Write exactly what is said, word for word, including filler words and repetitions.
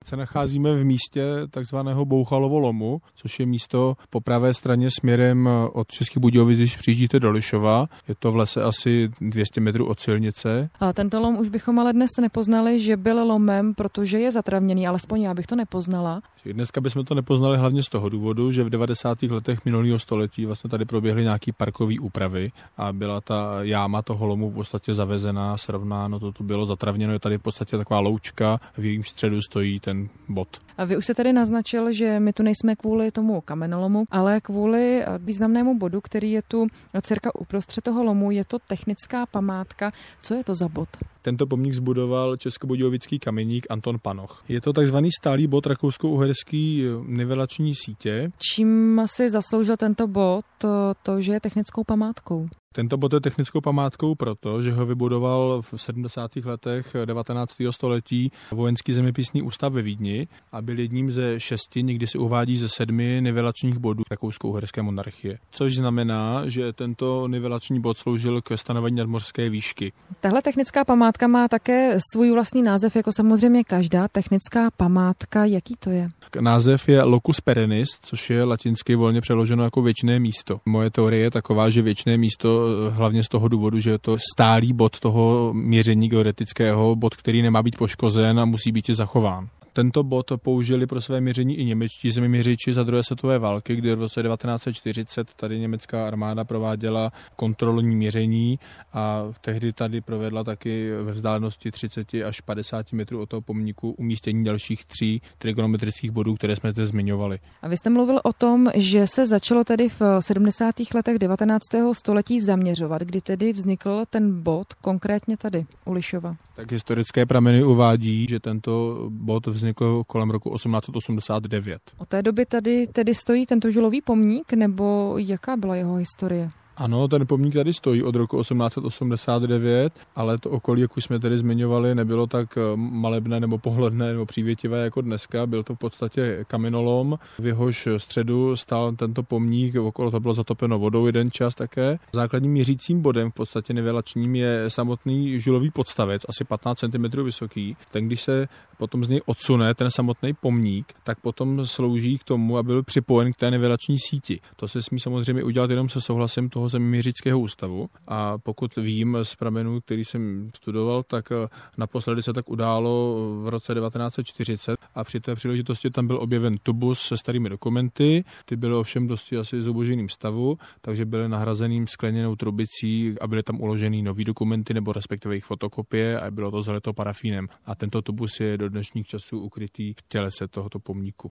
se nacházíme v místě takzvaného Bouchalovo lomu, což je místo po pravé straně směrem od Českých Budějovic, když přijíždíte do Lišova. Je to v lese asi dvě stě metrů od silnice. A tento lom už bychom ale dnes nepoznali, že byl lomem, protože je zatravněný, alespoň já bych to nepoznala. Dneska bychom to nepoznali hlavně z toho důvodu, že v devadesátých letech minulého století vlastně tady proběhly nějaký parkové úpravy a byla ta jáma toho lomu v podstatě zavezená, srovnáno, to tu bylo zatravněno, je tady v podstatě taková loučka, v jejím středu stojí ten bod. A vy už se tady naznačil, že my tu nejsme kvůli tomu kamenolomu, ale kvůli významnému bodu, který je tu cirka uprostřed toho lomu, je to technická památka. Co je to za bod? Tento pomník zbudoval českobudějovický kameník Anton Panoch. Je to takzvaný stálý bod rakousko-uherský nivelační sítě. Čím si zasloužil tento bod to, to, že je technickou památkou? Tento bod je technickou památkou proto, že ho vybudoval v sedmdesátých letech devatenáctého století Vojenský zeměpisný ústav ve Vídni a byl jedním ze šesti, někdy se uvádí ze sedmi nivelačních bodů rakousko-uherské monarchie. Což znamená, že tento nivelační bod sloužil ke stanovení nadmořské výšky. Tahle technická památka má také svůj vlastní název, jako samozřejmě každá technická památka. Jaký to je? Název je Locus perennis, což je latinsky volně přeloženo jako věčné místo. Moje teorie je taková, že věčné místo hlavně z toho důvodu, že je to stálý bod toho měření geodetického, bod, který nemá být poškozen a musí být zachován. Tento bod použili pro své měření i němečtí zeměměřiči za druhé světové války, kdy v roce devatenáct set čtyřicet tady německá armáda prováděla kontrolní měření a tehdy tady provedla taky ve vzdálenosti třicet až padesát metrů od toho pomníku umístění dalších tří trigonometrických bodů, které jsme zde zmiňovali. A vy jste mluvil o tom, že se začalo tedy v sedmdesátých letech devatenáctého století zaměřovat, kdy tedy vznikl ten bod konkrétně tady u Lišova. Tak historické prameny uvádí, že tento bod vznikl kolem roku osmnáct set osmdesát devět. Od té doby tady tedy stojí tento žulový pomník, nebo jaká byla jeho historie? Ano, ten pomník tady stojí od roku osmnáct set osmdesát devět, ale to okolí, jak už jsme tady zmiňovali, nebylo tak malebné nebo pohledné nebo přívětivé jako dneska. Byl to v podstatě kamenolom, v jehož středu stál tento pomník, okolo to bylo zatopeno vodou jeden čas také. Základním měřícím bodem, v podstatě nivelačním, je samotný žulový podstavec, asi patnáct centimetrů vysoký. Ten, když se potom z něj odsune ten samotný pomník, tak potom slouží k tomu, aby byl připojen k té nivelační síti. To se smí samozřejmě udělat jenom se souhlasem toho zeměměřického ústavu a pokud vím z pramenů, který jsem studoval, tak naposledy se tak událo v roce devatenáct set čtyřicet a při té příležitosti tam byl objeven tubus se starými dokumenty, ty byly ovšem dosti asi zuboženým stavu, takže byly nahrazeným skleněnou trubicí a byly tam uložený nový dokumenty nebo respektive jejich fotokopie a bylo to zalito parafínem a tento tubus je do dnešních časů ukrytý v tělese tohoto pomníku.